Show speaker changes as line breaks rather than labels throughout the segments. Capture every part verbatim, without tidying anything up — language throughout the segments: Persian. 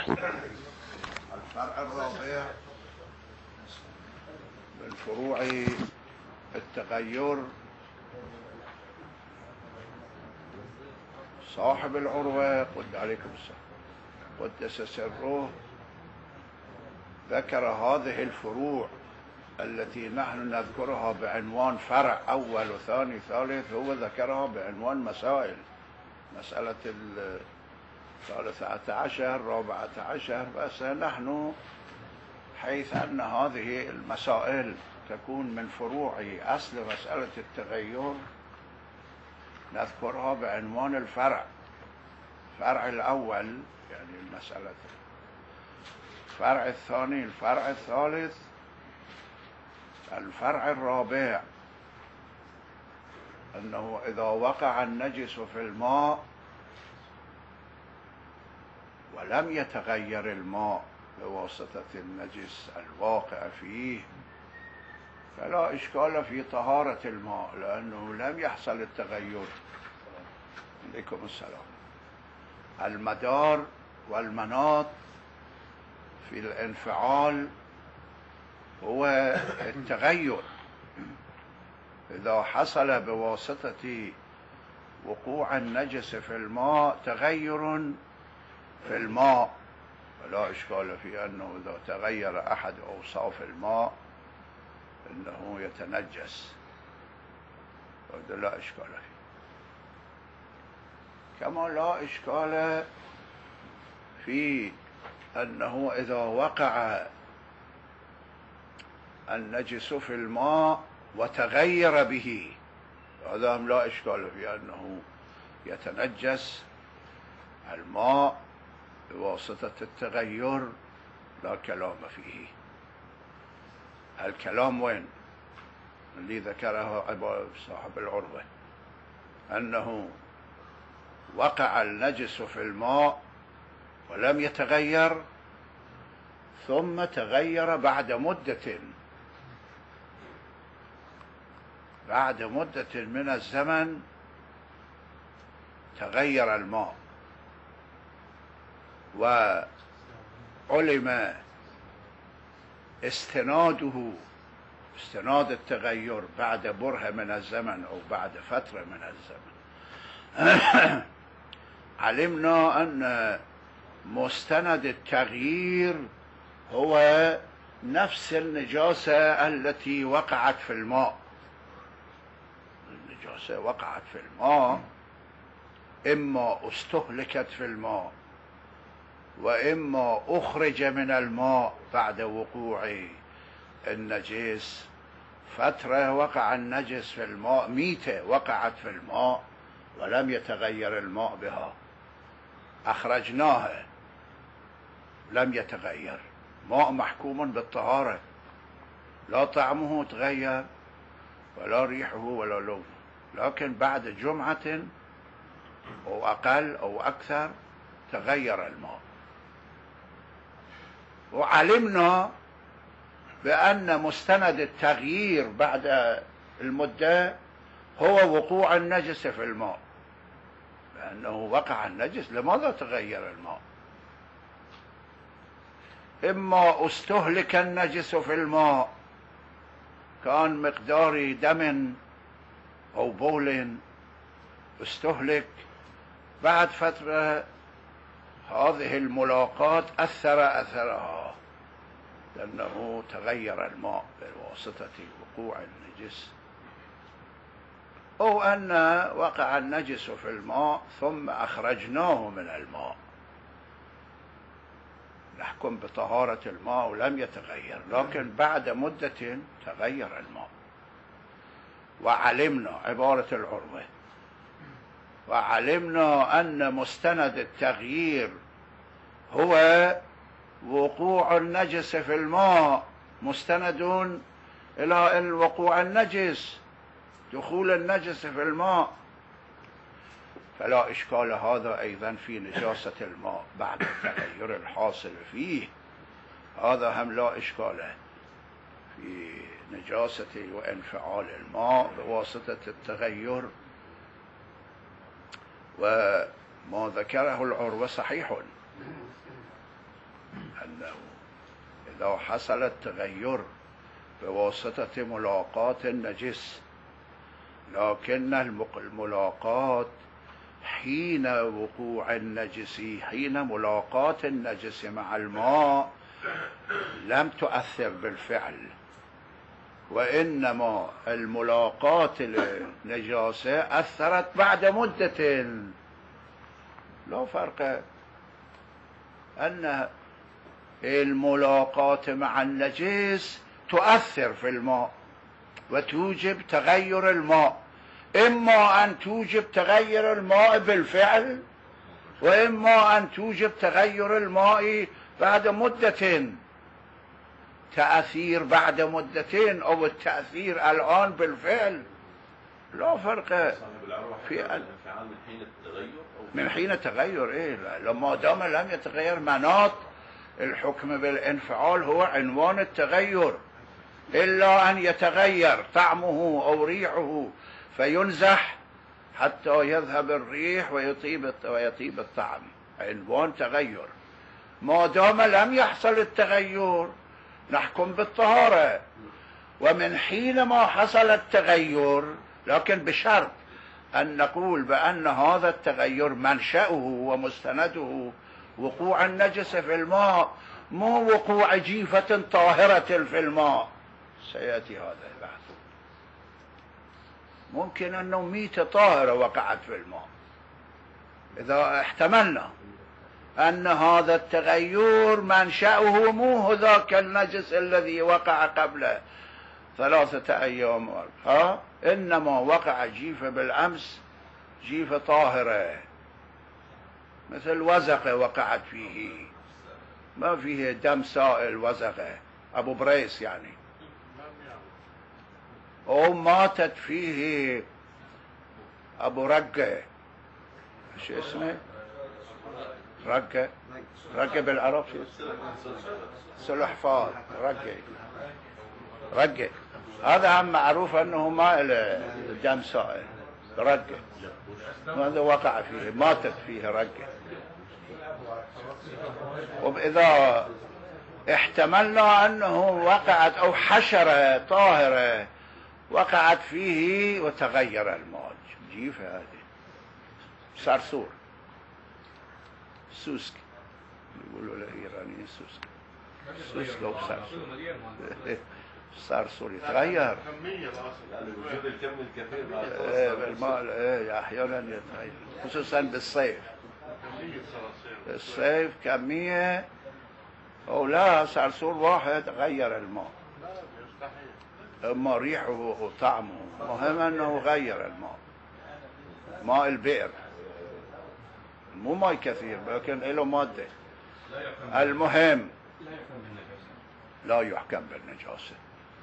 الفرع الرابع من فروع التغير صاحب العروة قد عليكم السلام قدس سره ذكر هذه الفروع التي نحن نذكرها بعنوان فرع أول وثاني ثالث، هو ذكرها بعنوان مسائل، مسألة الثالثة عشر الرابعة عشر، بس نحن حيث أن هذه المسائل تكون من فروع أصل مسألة التغير نذكرها بعنوان الفرع. الفرع الأول يعني المسألة، الفرع الثاني الفرع الثالث الفرع الرابع، أنه إذا وقع النجس في الماء ولم يتغير الماء بواسطة النجس الواقع فيه فلا إشكال في طهارة الماء، لأنه لم يحصل التغير. عليكم السلام. المدار والمناط في الانفعال هو التغير، إذا حصل بواسطة وقوع النجس في الماء تغير في الماء فلا إشكال في أنه إذا تغير أحد أوصاف الماء إنه يتنجس، هذا لا إشكال فيه. كما لا إشكال في أنه إذا وقع النجس في الماء وتغير به، هذا لا إشكال في أنه يتنجس الماء بواسطة التغير، لا كلام فيه. الكلام وين؟ اللي ذكره صاحب العروة، أنه وقع النجس في الماء ولم يتغير ثم تغير بعد مدة بعد مدة من الزمن تغير الماء، وعلم استناده استناد التغير بعد برهة من الزمن أو بعد فترة من الزمن. علمنا أن مستند التغيير هو نفس النجاسة التي وقعت في الماء. النجاسة وقعت في الماء، إما استهلكت في الماء وإما أخرج من الماء بعد وقوع النجس فترة، وقع النجس في الماء، ميتة وقعت في الماء ولم يتغير الماء بها، أخرجناها لم يتغير، ماء محكوم بالطهارة، لا طعمه تغير ولا ريحه ولا لونه، لكن بعد جمعة أو أقل أو أكثر تغير الماء. وعلمنا بأن مستند التغيير بعد المدة هو وقوع النجس في الماء، لأنه وقع النجس، لماذا تغير الماء؟ إما استهلك النجس في الماء، كان مقدار دم أو بول استهلك، بعد فترة هذه الملاقات أثر أثرها لأنه تغير الماء بواسطة وقوع النجس، أو أن وقع النجس في الماء ثم أخرجناه من الماء، نحكم بطهارة الماء ولم يتغير، لكن بعد مدة تغير الماء. وعلمنا عبارة العروة، وعلمنا أن مستند التغيير هو وقوع النجس في الماء، مستند إلى وقوع النجس، دخول النجس في الماء، فلا إشكال هذا أيضا في نجاسة الماء بعد التغير الحاصل فيه، هذا هم لا إشكال في نجاسة وانفعال الماء بواسطة التغير. وما ذكره العروة صحيح، أنه إذا حصل التغير بواسطة ملاقاة النجس، لكن الملاقاة حين وقوع النجس، حين ملاقاة النجس مع الماء لم تؤثر بالفعل، وإنما الملاقاة النجاسة أثرت بعد مدة. لا فرق أن الملاقاة مع النجس تؤثر في الماء وتوجب تغير الماء، إما أن توجب تغير الماء بالفعل، وإما أن توجب تغير الماء بعد مدة. تأثير بعد مدتين أو التأثير الآن بالفعل لا فرق في أن من حين تغير. إيه لما دام لم يتغير مناط الحكم بالانفعال هو عنوان التغير، إلا أن يتغير طعمه أو ريحه فينزح حتى يذهب الريح ويطيب ويطيب الطعم، عنوان تغير. ما دام لم يحصل التغير نحكم بالطهارة. ومن حين ما حصل التغير، لكن بشرط أن نقول بأن هذا التغير منشأه ومستنده وقوع النجس في الماء، مو وقوع جيفة طاهرة في الماء. سيأتي هذا البحث. ممكن أنه ميتة طاهرة وقعت في الماء، إذا احتملنا أن هذا التغير منشأه مو ذاك النجس الذي وقع قبل ثلاثة أيام، ها إنما وقع جيفة بالأمس، جيفة طاهرة مثل وزقة وقعت فيه، ما فيه دم سائل، وزقة أبو بريس يعني، أو ماتت فيه أبو رقة، شو اسمه رقة، رقة بالعرب سلحفاة، رقة رقة هذا هم معروف أنه ما له دم سائل، رقة هذا وقع فيه، ماتت فيه رقة. وإذا احتملنا أنه وقعت أو حشرة طاهرة وقعت فيه وتغير الماء، جيفة هذه صرصور، سوسك يقولوا له إيرانيين، سوسك سوسك أو صرصور صرصور يتغير
وجود الكم الكثير
بالماء، ايه احيانا يتغير خصوصا بالصيف. الصيف كمية او لا صرصور واحد غير الماء، اما ريحه وطعمه، مهم انه غير الماء، ماء البئر مو ماء كثير لكن له مادة. المهم لا يحكم بالنجاسة.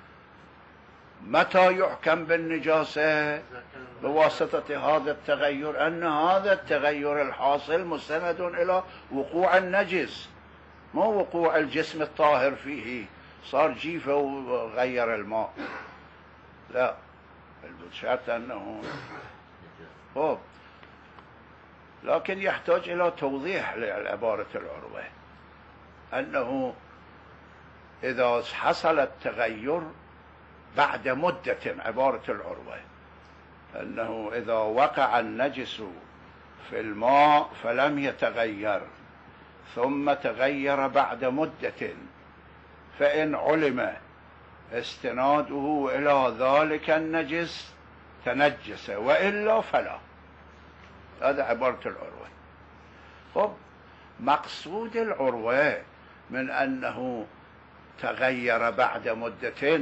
متى يحكم بالنجاسة؟ بواسطة هذا التغير، أن هذا التغير الحاصل مستند إلى وقوع النجس، مو وقوع الجسم الطاهر فيه، صار جيفة وغير الماء، لا، الشرط أنه هو. لكن يحتاج إلى توضيح لعبارة العروة، أنه إذا حصل التغير بعد مدة، عبارة العروة أنه إذا وقع النجس في الماء فلم يتغير ثم تغير بعد مدة، فإن علم استناده إلى ذلك النجس تنجس، وإلا فلا. هذا عبارة العروة. طب مقصود العروة من أنه تغير بعد مدة،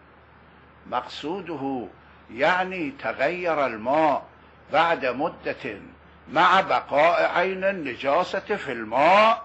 مقصوده يعني تغير الماء بعد مدة مع بقاء عين النجاسة في الماء،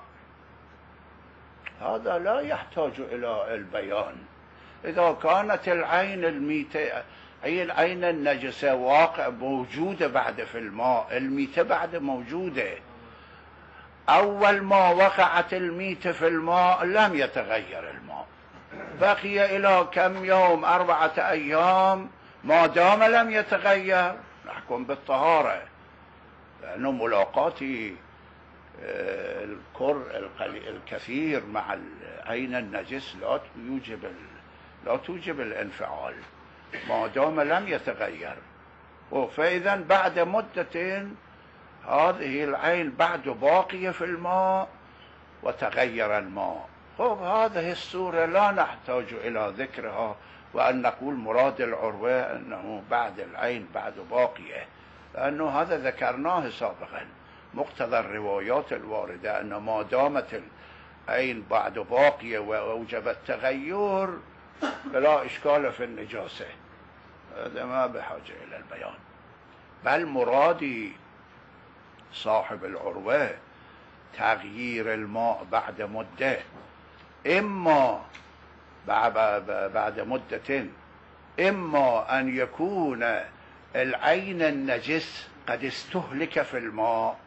هذا لا يحتاج إلى البيان. إذا كانت العين الميتة، عين النجسة واقع موجودة بعد في الماء، الميتة بعد موجودة، أول ما وقعت الميتة في الماء لم يتغير الماء، بقي إلى كم يوم، أربعة أيام، ما دام لم يتغير نحكم بالطهارة، لأنه ملاقاة الكر الكثير مع العين النجس لا يوجب لا توجب الانفعال ما دام لم يتغير. فإذا بعد مدة هذه العين بعد باقية في الماء وتغير الماء. خب هذه الصورة لا نحتاج إلى ذكرها وأن نقول مراد العروة أنه بعد العين بعد باقية، لأنه هذا ذكرناه سابقا مقتضى الروايات الواردة أن ما دامت العين بعد باقية وأوجب التغير فلا إشكال في النجاسة. هذا ما بحاجة إلى البيان. بل مرادي صاحب العروة تغيير الماء بعد مدة، إما بعد مدة إما أن يكون العين النجس قد استهلك في الماء،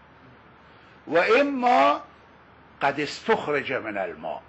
وإما قد استخرج من الماء.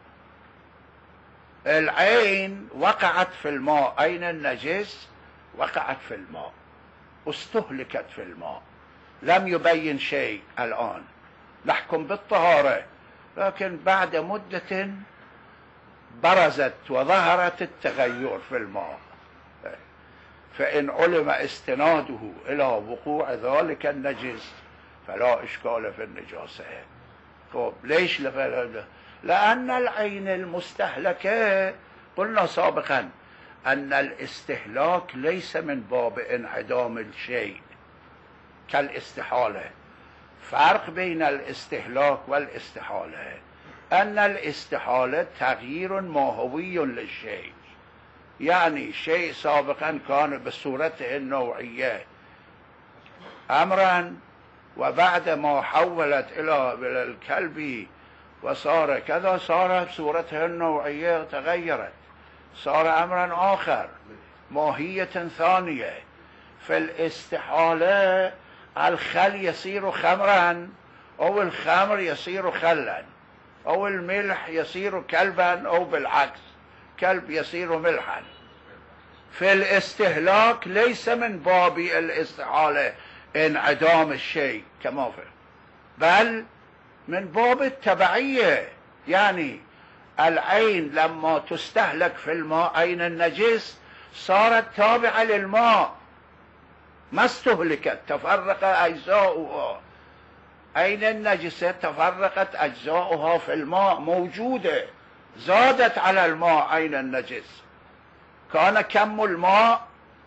العين وقعت في الماء، عين النجس وقعت في الماء استهلكت في الماء، لم يبين شيء الآن، نحكم بالطهارة، لكن بعد مدة برزت وظهرت التغير في الماء، فإن علم استناده إلى وقوع ذلك النجس فلا إشكال في النجاسة. طب ليش؟ لأن العين المستهلكة قلنا سابقا أن الاستهلاك ليس من باب انعدام الشيء كالاستحالة. فرق بين الاستهلاك والاستحالة أن الاستحالة تغيير ماهوي للشيء، يعني شيء سابقا كان بصورته النوعية أمرا، وبعد ما حولت إلى الكلب وصار كذا صار بصورته النوعية تغيرت، صار أمرا آخر ماهية ثانية. في الاستحالة الخل يصير خمرا، أو الخمر يصير خلا، أو الملح يصير كلبا، أو بالعكس كلب يصير ملحا. في الاستهلاك ليس من باب الاستحالة انعدام الشيء كما في، بل من باب التبعية، يعني العين لما تستهلك في الماء عين النجس صارت تابعة للماء، ما استهلكت، تفرق أجزاؤها. عين النجسة تفرقت أجزاؤها في الماء، موجودة، زادت على الماء. عين النجس كان كم الماء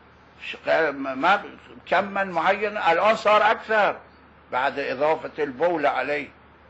كما معين، الآن صار أكثر بعد إضافة البول عليه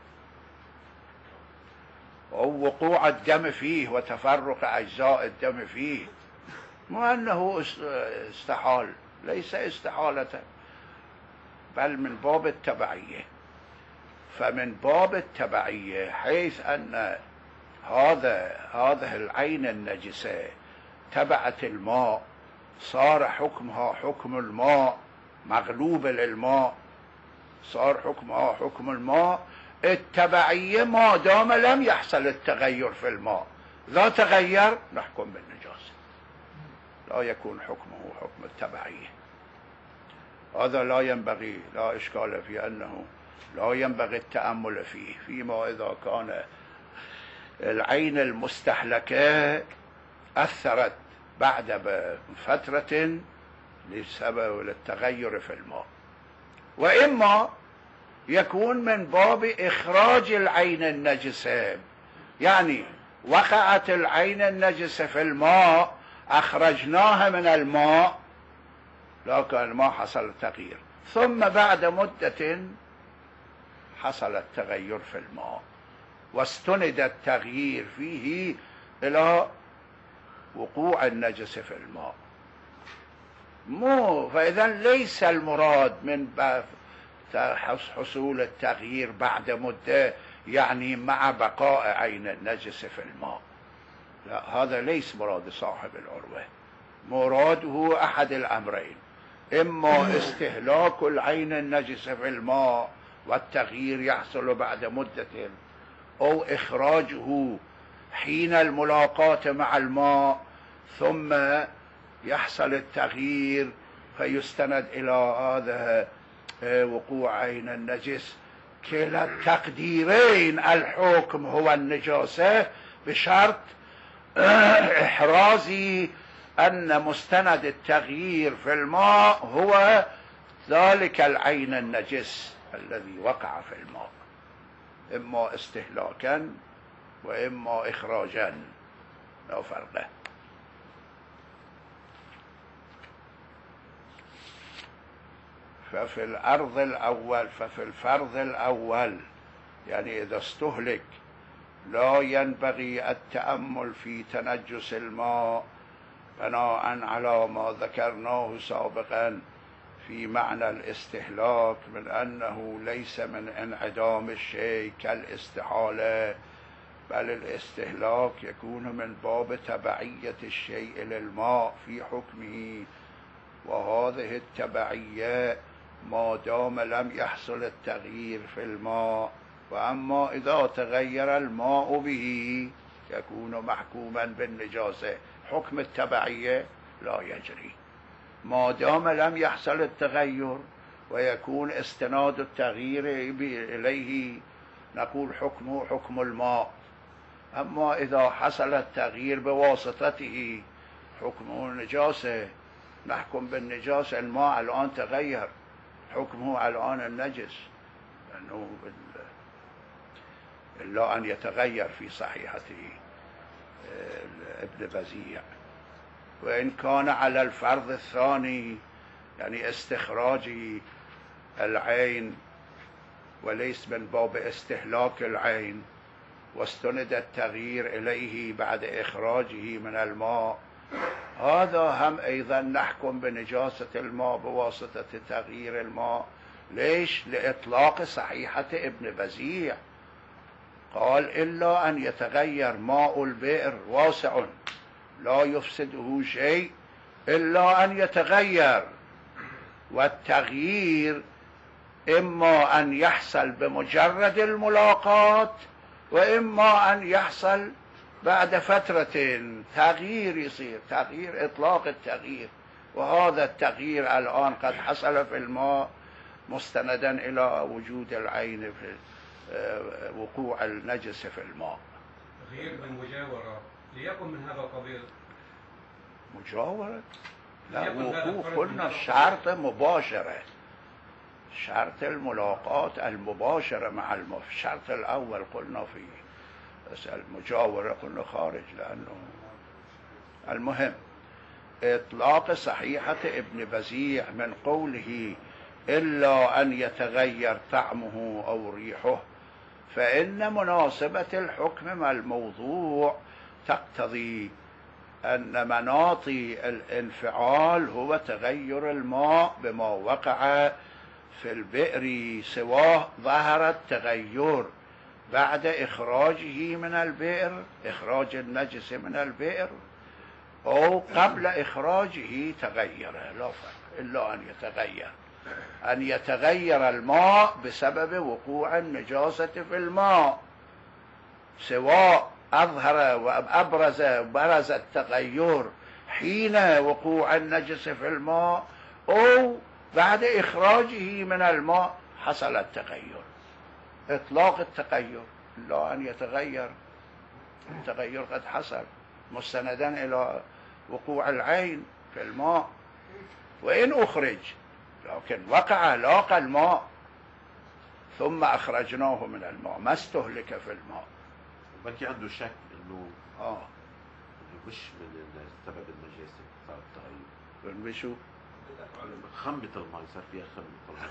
أو وقوع الدم فيه وتفرق أجزاء الدم فيه. مو أنه استحال، ليس استحالة، بل من باب التبعية. فمن باب التبعية حيث أن هذا هذه العين النجسة تبعت الماء، صار حكمها حكم الماء، مغلوب للماء، صار حكمها حكم الماء. التبعية ما دام لم يحصل التغير في الماء، لا تغير نحكم بالنجاسة، لا يكون حكمه حكم التبعية. هذا لا ينبغي، لا إشكال في أنه لا ينبغي التأمل فيه، فيما إذا كان العين المستهلكة أثرت بعد فترة لسبب التغير في الماء، وإما يكون من باب إخراج العين النجسة، يعني وقعت العين النجسة في الماء أخرجناها من الماء لكن ما حصل تغيير، ثم بعد مدة حصل التغير في الماء واستند التغيير فيه إلى وقوع النجس في الماء. مو فإذا ليس المراد من باب حصول التغيير بعد مدة يعني مع بقاء عين النجس في الماء، لا، هذا ليس مراد صاحب العروة. مراده أحد الأمرين، إما استهلاك العين النجس في الماء والتغيير يحصل بعد مدة، أو إخراجه حين الملاقاة مع الماء ثم يحصل التغيير فيستند إلى هذا وقوع عين النجس كلا التقديرين الحكم هو النجاسة بشرط إحراز أن مستند التغيير في الماء هو ذلك العين النجس الذي وقع في الماء، إما استهلاكا وإما إخراجا، لا فرق. ففي الأرض الأول ففي الفرض الأول يعني إذا استهلك لا ينبغي التأمل في تنجس الماء بناء على ما ذكرناه سابقا في معنى الاستهلاك من أنه ليس من انعدام الشيء كالاستحالة، بل الاستهلاك يكون من باب تبعية الشيء للماء في حكمه، وهذه التبعية ما دام لم يحصل التغيير في الماء، وأما إذا تغير الماء به يكون محكوما بالنجاسة. حكم التبعية لا يجري ما دام لم يحصل التغير، ويكون استناد التغيير إليه نقول حكمه حكم الماء. أما إذا حصل التغيير بواسطته حكمه النجاسة، نحكم بالنجاسة. الماء الآن تغير، حكمه الآن النجس، لأنه إلا أن يتغير في صحيحته ابن بزيع. وإن كان على الفرض الثاني يعني استخراج العين وليس من باب استهلاك العين، واستند التغيير إليه بعد إخراجه من الماء، هذا هم أيضا نحكم بنجاسة الماء بواسطة تغيير الماء. ليش؟ لإطلاق صحيحة ابن بزيع، قال إلا أن يتغير ماء البئر واسع لا يفسده شيء إلا أن يتغير، والتغيير إما أن يحصل بمجرد الملاقاة وإما أن يحصل بعد فترة تغيير، يصير تغيير إطلاق التغيير. وهذا التغيير الآن قد حصل في الماء مستندا إلى وجود العين في وقوع النجس في الماء.
تغيير بالمجاورة ليكن من هذا القبيل.
مجاورة؟ لا، وقوع قلنا شرط مباشرة، شرط الملاقاة المباشرة مع الماء. الشرط الأول قلنا فيه المجاورة قلنا خارج، لأنه المهم إطلاق صحيحة ابن بزيع من قوله إلا أن يتغير طعمه أو ريحه، فإن مناسبة الحكم مع الموضوع تقتضي أن مناطي الانفعال هو تغير الماء بما وقع في البئر، سواه ظهر التغير بعد إخراجه من البئر، إخراج النجس من البئر، أو قبل إخراجه تغير، لا فرق إلا أن يتغير. أن يتغير الماء بسبب وقوع النجاسة في الماء، سواء أظهر وأبرز برز التغير حين وقوع النجس في الماء أو بعد إخراجه من الماء حصل التغير. إطلاق التغير إلا أن يتغير، التغير قد حصل مستندا إلى وقوع العين في الماء. وإن أخرج لكن وقع لاقى الماء ثم أخرجناه من الماء ما استهلك في الماء،
بلكي عنده شك إنه
آه
إنه مش من سبب النجاسة صار التغير.
من بشو؟
خمة الماء صار فيها خمة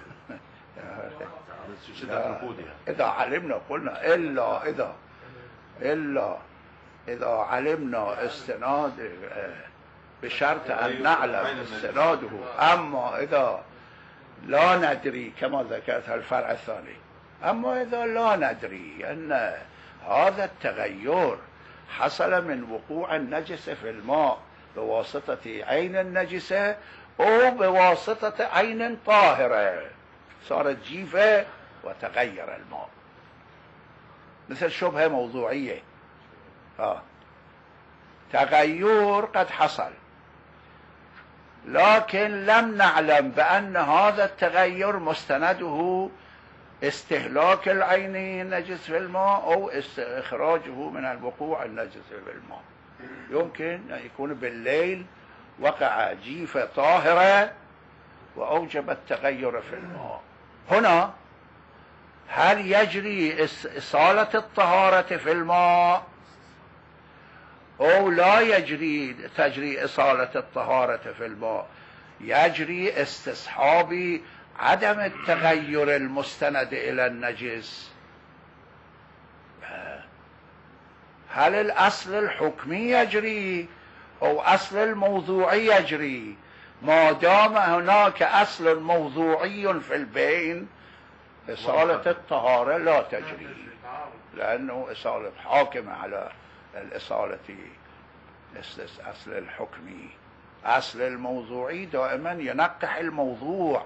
الماء.
إذا علمنا قلنا إلا إذا إلا إذا علمنا استناد بشرط أن نعلم استناده. أما إذا لا ندري كما ذكرت الفرع الثاني، أما إذا لا ندري أن هذا التغير حصل من وقوع النجس في الماء بواسطة عين النجسة أو بواسطة عين طاهرة صارت جيفة وتغير الماء، مثل شبهة موضوعية. آه. تغير قد حصل لكن لم نعلم بأن هذا التغير مستنده استهلاك العيني النجس في الماء أو إخراجه من الوقوع النجس في الماء. يمكن أن يكون بالليل وقع جيفة طاهرة وأوجب التغير في الماء. هنا هل يجري إصالة الطهارة في الماء أو لا يجري تجري إصالة الطهارة في الماء؟ يجري استصحاب عدم التغير المستند إلى النجس. هل الأصل الحكمي يجري أو أصل الموضوعي يجري؟ ما دام هناك أصل موضوعي في البين إصالة الطهارة لا تجري، لأنه إصالة حاكمة على الإصالة أصل الحكمي. أصل الموضوعي دائما ينقح الموضوع،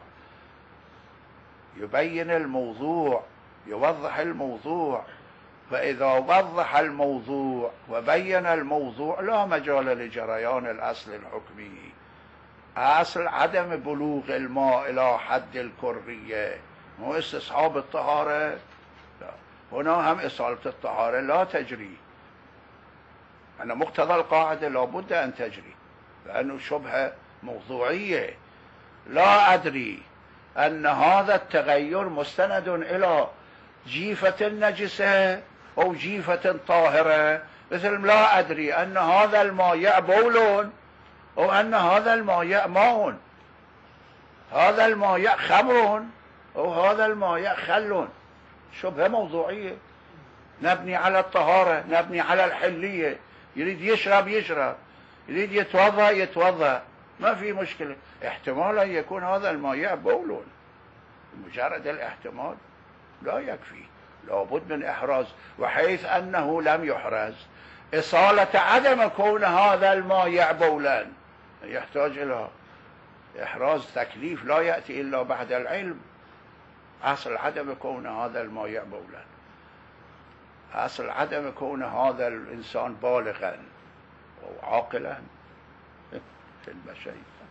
يبين الموضوع، يوضح الموضوع. فإذا وضح الموضوع وبين الموضوع لا مجال لجريان الأصل الحكمي. أصل عدم بلوغ الماء إلى حد الكرية مو استصحاب الطهارة، لا. هنا هم إصالة الطهارة لا تجري. أنا مقتضى القاعدة لابد أن تجري، لأنه شبهة موضوعية. لا أدري أن هذا التغير مستند إلى جيفة نجسة أو جيفة طاهرة، مثل لا أدري أن هذا الماء بول أو أن هذا الماء ماء، هذا الماء خمر أو هذا الماء خل. شبهة موضوعية. نبني على الطهارة، نبني على الحلية. يريد يشرب يشرب، يريد يتوضأ يتوضأ، ما في مشكلة. احتمال أن يكون هذا الماء بول، مجرد الاحتمال لا يكفي، لابد من إحراز. وحيث أنه لم يحرز، إصالة عدم كون هذا الماء بولا يحتاج إلى إحراز. تكليف لا يأتي إلا بعد العلم. أصل عدم كون هذا الماء بولا، أصل عدم كون هذا الإنسان بالغا أو عاقلا في البشرية.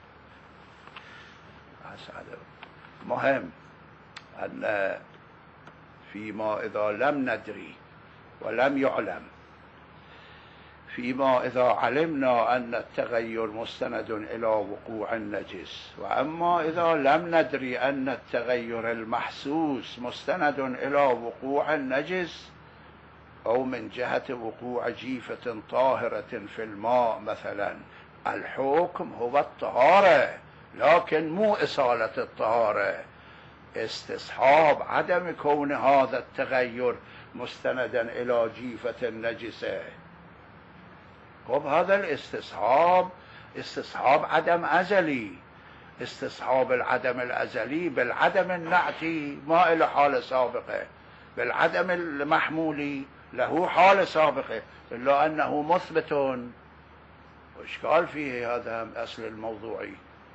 مهم أن فيما إذا لم ندري ولم يعلم، فيما إذا علمنا أن التغير مستند إلى وقوع النجس، وأما إذا لم ندري أن التغير المحسوس مستند إلى وقوع النجس أو من جهة وقوع جيفة طاهرة في الماء مثلا، الحكم هو الطهارة، لكن مو إصالة الطهارة. استصحاب عدم كون هذا التغير مستندا إلى جيفة نجسة. طب هذا الاستصحاب استصحاب عدم أزلي. استصحاب العدم الأزلي بالعدم النعتي ما إلى حالة سابقة، بالعدم المحمولي له حالة سابقة، إلا أنه مثبت. وإشكال فيه هذا أصل الموضوعي.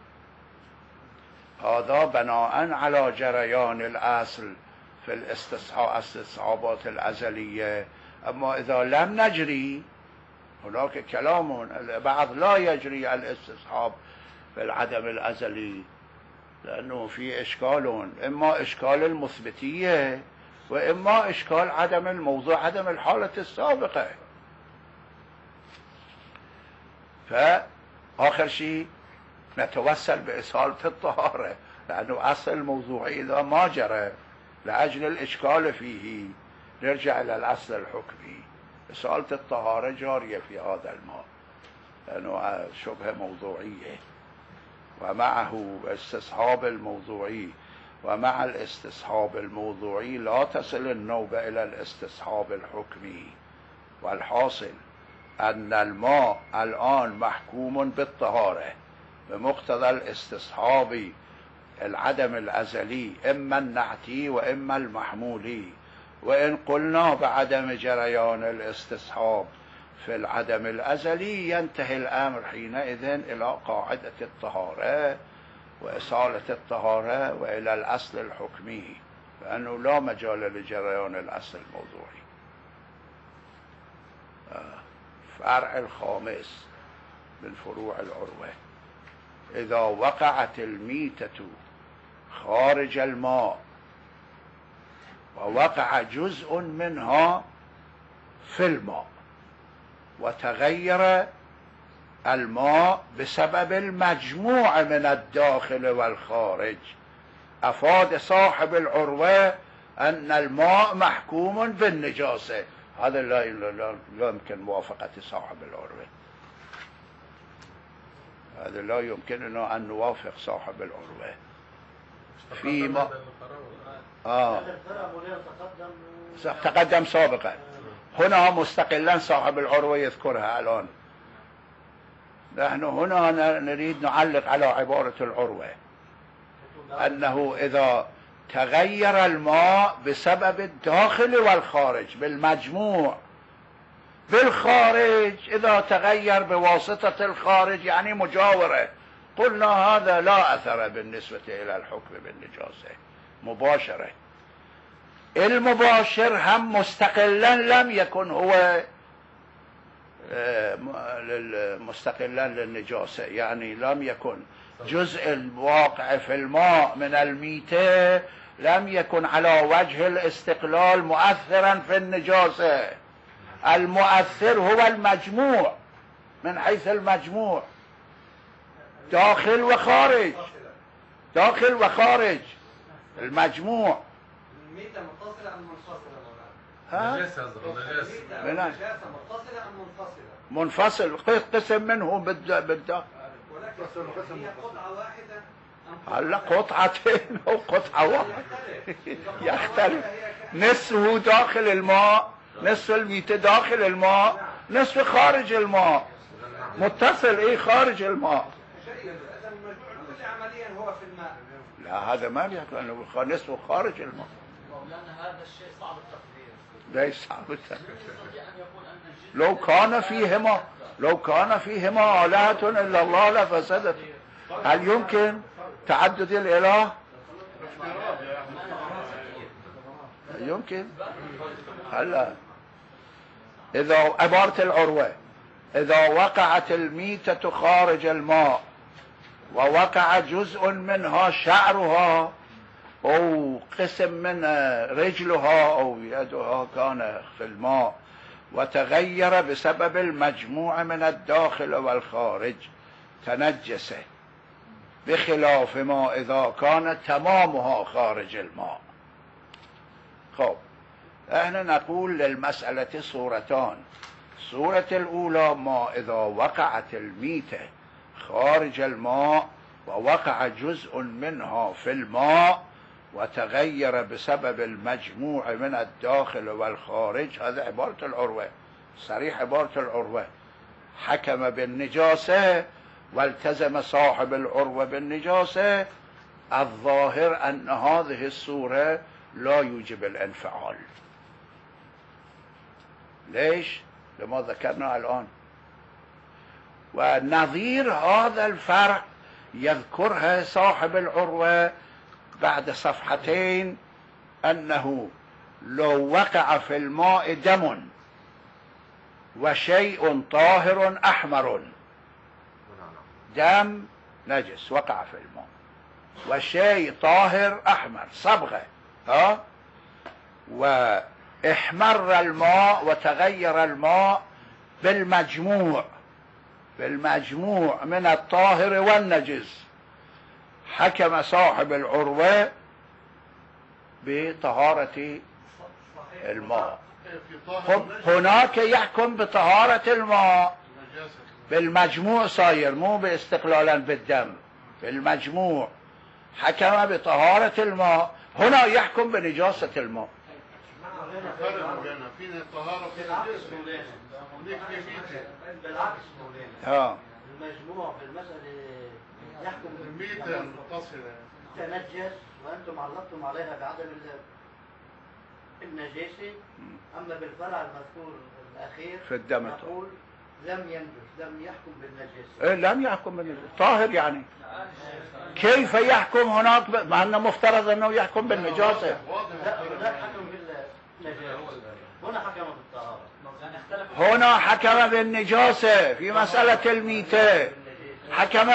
هذا بناء على جريان الأصل في الاستصحابات الأزلية. أما إذا لم نجري، هناك كلام بعض لا يجري الاستصحاب في العدم الأزلي، لأنه في إشكال، إما إشكال المثبتية وإما إشكال عدم الموضوع، عدم الحالة السابقة. فآخر شيء نتوسل بإصالة الطهارة، لأنه أصل الموضوعي إذا ما جرى لأجل الإشكال فيه نرجع إلى الأصل الحكمي. إصالة الطهارة جارية في هذا الماء لأنه شبهة موضوعية، ومعه استصحاب الموضوعي، ومع الاستصحاب الموضوعي لا تصل النوبة إلى الاستصحاب الحكمي. والحاصل أن الماء الآن محكوم بالطهارة بمقتضى الاستصحاب العدم الأزلي، إما النعتي وإما المحمولي. وإن قلنا بعدم جريان الاستصحاب في العدم الأزلي ينتهي الأمر حينئذ إلى قاعدة الطهارة وإصالة الطهارة وإلى الأصل الحكمي، لأنه لا مجال لجريان الأصل الموضوعي. فرع الخامس من فروع العروة: إذا وقعت الميتة خارج الماء ووقع جزء منها في الماء وتغير الماء بسبب المجموع من الداخل والخارج، أفاد صاحب العروة أن الماء محكوم بالنجاسة. هذا لا لا يمكن موافقة صاحب العروة، هذا لا يمكننا أن نوافق صاحب العروة فيما آه تقدم سابقا. هنا مستقلا صاحب العروة يذكرها الآن. نحن هنا نريد نعلق على عبارة العروة أنه إذا تغير الماء بسبب الداخل والخارج بالمجموع، بالخارج إذا تغير بواسطة الخارج يعني مجاورة، قلنا هذا لا أثر بالنسبة إلى الحكم بالنجاسة مباشرة. المباشر هم مستقلا لم يكن هو مستقلا للنجاسة، يعني لم يكن جزء الواقع في الماء من الميتة لم يكن على وجه الاستقلال مؤثرا في النجاسة. المؤثر هو المجموع، من حيث المجموع داخل وخارج، داخل وخارج المجموع.
الميتة متصلة أم منفصلة؟
ها؟
نجاسة نجاسة متصلة أم منفصلة؟
منفصل، قسم منه بالداخل.
ولكن هي قطعة واحدة أم
هلا قطعتين أو قطعة واحدة يختلف. نصفه داخل الماء، نصف الميتة داخل الماء، نصف خارج الماء، متصل ايه خارج الماء.
إذا المجموع كل عمليا هو في الماء.
لا هذا ما بيحكي انه نصفه خارج الماء.
مولانا هذا الشيء صعب التقدير.
ليش صعب التقدير؟ لو كان فيهما لو كان فيهما آلهة إلا الله لفسدت. هل يمكن تعدد الإله؟ يمكن. هلا إذا عبارة العروة إذا وقعت الميتة خارج الماء ووقع جزء منها شعرها أو قسم من رجلها أو يدها كان في الماء وتغير بسبب المجموع من الداخل والخارج تنجس، بخلاف ما إذا كان تمامها خارج الماء. خب احنا نقول للمسألة صورتان. الصورة الأولى ما إذا وقعت الميتة خارج الماء ووقع جزء منها في الماء وتغير بسبب المجموع من الداخل والخارج، هذا عبارة العروة، صريح عبارة العروة. حكم بالنجاسة والتزم صاحب العروة بالنجاسة. الظاهر أن هذه الصورة لا يوجب الانفعال. ليش؟ لما ذكرنا الآن. ونظير هذا الفرق يذكرها صاحب العروة بعد صفحتين، أنه لو وقع في الماء دم وشيء طاهر أحمر، دم نجس وقع في الماء وشيء طاهر أحمر صبغة، ها، واحمر الماء وتغير الماء بالمجموع بالمجموع من الطاهر والنجس، حكم صاحب العروة بطهارة الماء. هناك يحكم بطهارة الماء بالمجموع صاير، مو باستقلالا بالدم، بالمجموع حكم بطهارة الماء. هنا يحكم بنجاسة الماء.
فينا الطهارة في النجس
بالعكس
ها
المجموع في المسألة يحكم
الميتة المتصلة
تنجس وأنتم علقتم عليها بعدم النجاسة. أما بالفرع المذكور الأخير
في الدم
نقول لم ينجس، لم يحكم بالنجاسة.
إيه لم يحكم بالنجاسة، طاهر يعني. كيف يحكم هناك ب... مع أنه مفترض أنه يحكم بالنجاسة؟
لا لا حكم بالنجاسة، هنا حكم بالطهارة.
هنا حكم بالنجاسة في مسألة الميتة، حكم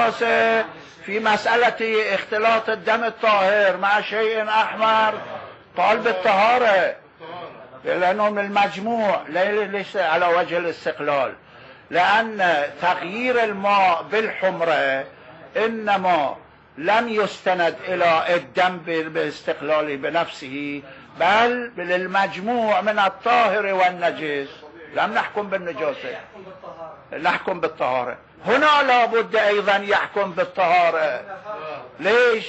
بالنجاسة في مسألة اختلاط الدم الطاهر مع شيء أحمر قال بالطهارة
الطهارة.
لأنه من المجموع ليس على وجه الاستقلال، لأن تغيير الماء بالحمرة إنما لم يستند إلى الدم باستقلاله بنفسه، بل للمجموع من الطاهر والنجس. لم نحكم بالنجاسة، نحكم بالطهارة. هنا لابد أيضا يحكم بالطهارة. ليش؟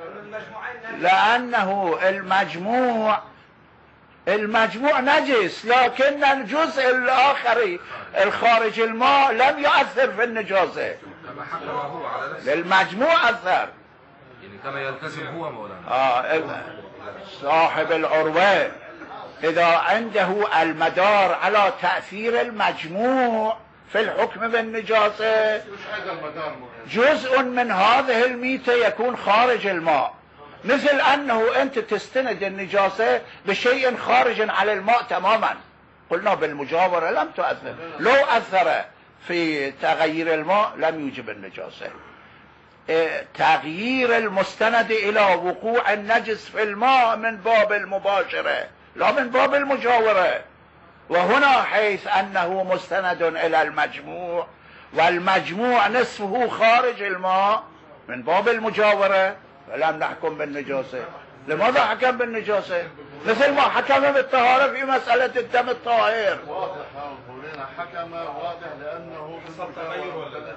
لأنه المجموع المجموع نجس، لكن الجزء الآخر الخارج الماء لم يؤثر في النجاسة.
كما حكم هو على نفسه
للمجموع أثر،
يعني كما يلتزم هو مولانا.
آه صاحب العروة إذا عنده المدار على تأثير المجموع في الحكم بالنجاسة،
مش هذا المدار مهم.
جزء من هذه الميتة يكون خارج الماء، مثل أنه أنت تستند النجاسة بشيء خارج على الماء تماما. قلنا بالمجاورة لم تؤثر، لو أثر في تغيير الماء لم يوجب النجاسة. تغيير المستند إلى وقوع النجس في الماء من باب المباشرة لا من باب المجاورة. وهنا حيث أنه مستند إلى المجموع والمجموع نصفه خارج الماء من باب المجاورة، فلم نحكم بالنجاسة. لماذا حكم بالنجاسة؟ مثل ما حكم بالطهارة في مسألة الدم الطاهر.
واضح هنا حكم واضح لأنه بالمجاورة.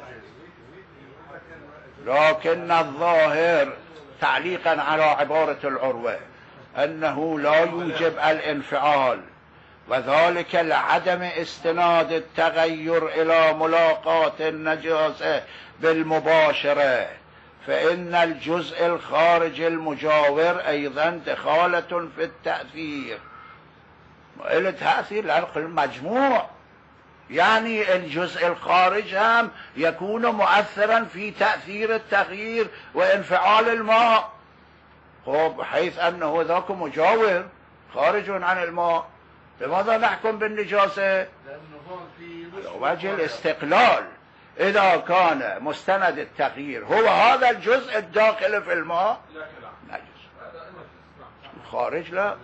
لكن الظاهر تعليقا على عبارة العروة أنه لا يوجب الانفعال، وذلك لعدم استناد التغير إلى ملاقاة النجاسة بالمباشرة، فإن الجزء الخارج المجاور أيضا دخالة في التأثير. إلى تأثير لأن المجموع يعني الجزء الخارج هم يكون مؤثرا في تأثير التغيير وانفعال الماء، خب حيث أنه ذاك مجاور خارج عن الماء، لماذا نحكم بالنجاسة؟
لأنه هون في
وجه الاستقلال. إذا كان مستند التغيير هو هذا الجزء الداخل في الماء نجس، الخارج لا.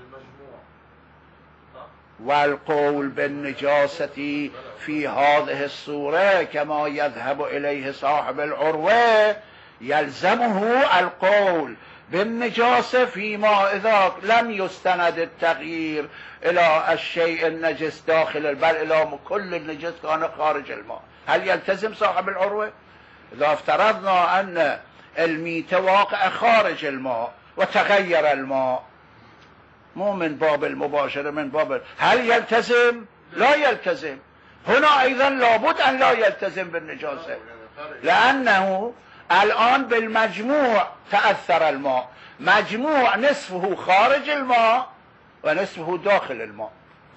والقول بالنجاسة في هذه الصورة كما يذهب إليه صاحب العروة يلزمه القول بالنجاسة فيما إذا لم يستند التغيير إلى الشيء النجس داخل، بل إلى كل النجس كان خارج الماء. هل يلتزم صاحب العروة؟ إذا افترضنا أن الميتة واقع خارج الماء وتغير الماء، مو من باب المباشرة من باب، هل يلتزم؟ لا يلتزم. هنا أيضا لابد أن لا يلتزم بالنجاسة، لأنه الآن بالمجموع تأثر الماء، مجموع نصفه خارج الماء ونصفه داخل الماء،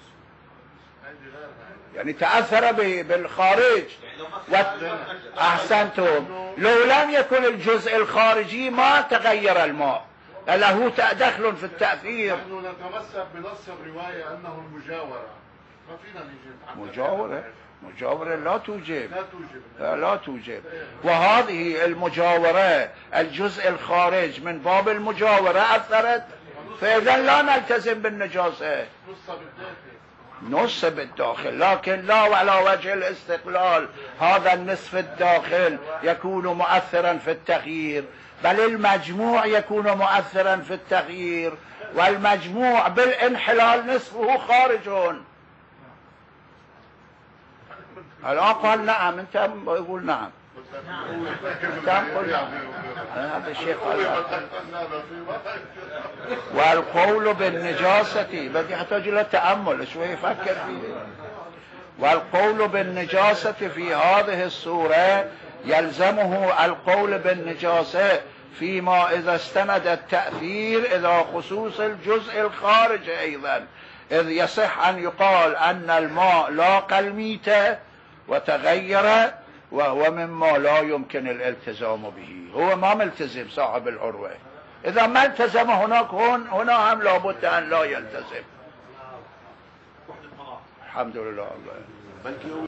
يعني تأثر بالخارج. أحسنتم، لو لم يكن الجزء الخارجي ما تغير الماء، له دخل في التأثير.
نحن نتمسك بنص الرواية أنه المجاورة، ما فينا نيجي
مجاورة مجاورة لا توجب،
لا توجب
لا, لا توجب. وهذه المجاورة الجزء الخارج من باب المجاورة أثرت، فإذا لا نلتزم بالنجاسة،
نص بالداخل
نص بالداخل، لكن لا على وجه الاستقلال. هذا النصف الداخل يكون مؤثرا في التغيير، بل المجموع يكون مؤثرا في التغيير، والمجموع بالانحلال نصفه خارج. الآن قال نعم، انت يقول نعم، انت قل هذا الشيء قال. والقول بالنجاسة بدي يحتاج الى تأمل شوي يفكر فيه. والقول بالنجاسة في هذه الصورة يلزمه القول بالنجاسة فيما إذا استند التأثير إلى خصوص الجزء الخارج أيضا، إذ يصح أن يقال أن الماء لاقى الميتة وتغير، وهو مما لا يمكن الالتزام به. هو ما ملتزم صاحب العروة، إذا ما التزم هناك هون هنا هم لابد أن لا يلتزم. الحمد لله.